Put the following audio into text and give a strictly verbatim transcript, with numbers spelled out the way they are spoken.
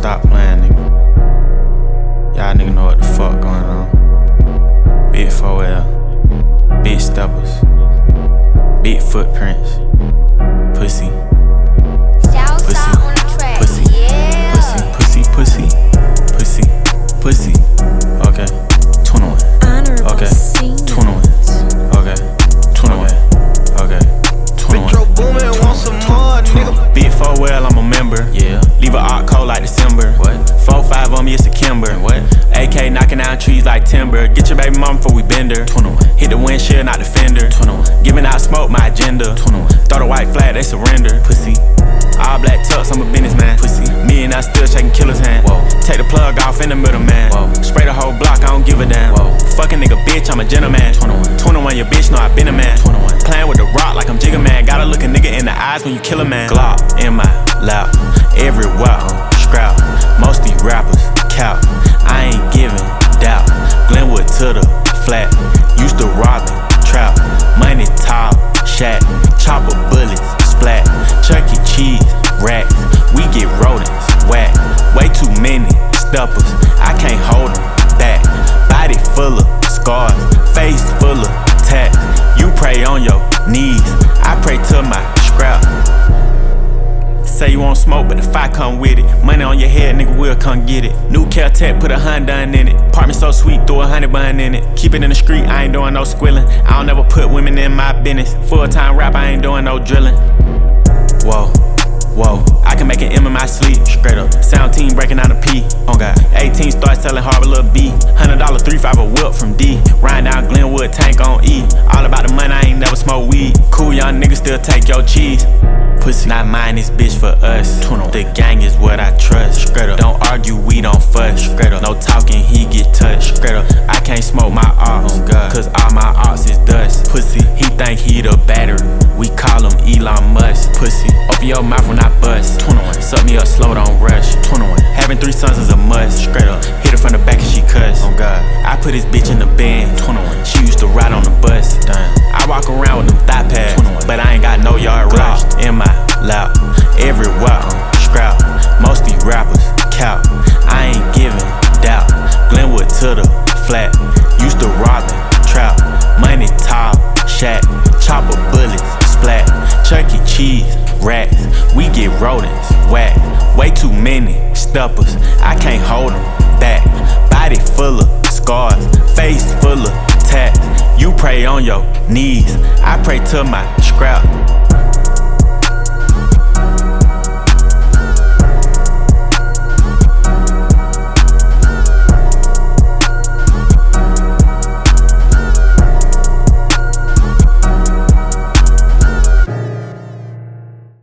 stop playing, nigga. Y'all nigga know what the fuck going on. Big four L, big steppers, big footprints, pussy, pussy, pussy, pussy, pussy, pussy, pussy, pussy. Okay, twenty-one. Okay, twenty-one. Okay, twenty-one. Okay, twenty-one. Metro Boomin, want some more, nigga. Big four L, I'm a member. Yeah. Leave a art cold like December. What? four five on me, it's a Kimber. What? A K knocking down trees like timber. Get your baby mama before we bend her. twenty-one. Hit the windshield, not the fender. twenty-one. Giving out smoke, my agenda. twenty-one. Throw the white flag, they surrender. Pussy. All black tux, I'm a businessman. Pussy. Me and I still shaking killer's hand. Whoa. Take the plug off in the middle, man. Whoa. Spray the whole block, I don't give a damn. Whoa. Fucking nigga, bitch, I'm a gentleman. twenty-one. twenty-one, your bitch know I been a man. twenty-one. Playing with the rock like I'm Jigga Man. Gotta look a nigga in the eyes when you kill a man. Glock in my lap, everywhere I'm scrap. Most these rappers cap. I ain't giving doubt. Glenwood to the flat. Used to rob and trap. Money top, shack. Chopper bullets, splat. Chuck E. Cheese, racks. We get rodents, whack. Way too many steppers. I can't hold them back. Body full of scars. Face full of tats. You pray on your knees. I pray to my scrap. Say you want smoke, but the fire come with it. Money on your head, nigga, we'll come get it. New Caltech, put a Honda in it. Apartment so sweet, throw a honey bun in it. Keep it in the street, I ain't doing no squilling. I don't ever put women in my business. Full-time rap, I ain't doing no drilling. Whoa, whoa, I can make an M in my sleep. Straight up, sound team breaking down a P. Oh God, eighteen start selling Harbor Lil B. Hundred dollar three five a whip from D. Riding down Glenwood, tank on E. All about the money, I ain't never smoke weed. Cool young niggas still take your cheese. Pussy, not mine, this bitch for us. The gang is what I trust. Straight up, don't argue, we don't fuss. Straight up, no talking, he get touched. Straight up, I can't smoke my ox, oh God, cause all my ox is dust. Pussy, he think he the battery. We call him Elon Musk. Pussy, open your mouth when I bust. twenty-one, suck me up slow, don't rush. twenty-one, having three sons is a must. Straight up, hit her from the back and she cuss. Oh God, I put this bitch in the band. twenty-one, she used to ride on the bus. Damn, I walk around with them thigh pads. twenty-one, but I ain't got no yard rush. In my lap, everywhere I'm scrap. Most these rappers cap. I ain't giving doubt. Glenwood to the flat. Used to rob and trap. Money top, shack. Chopper bullets, splat. Chuck E. Cheese, racks. We get rodents, whack. Way too many steppers. I can't hold them back. Body full of scars. Face full of tats. You pray on your knees. I pray to my scrap.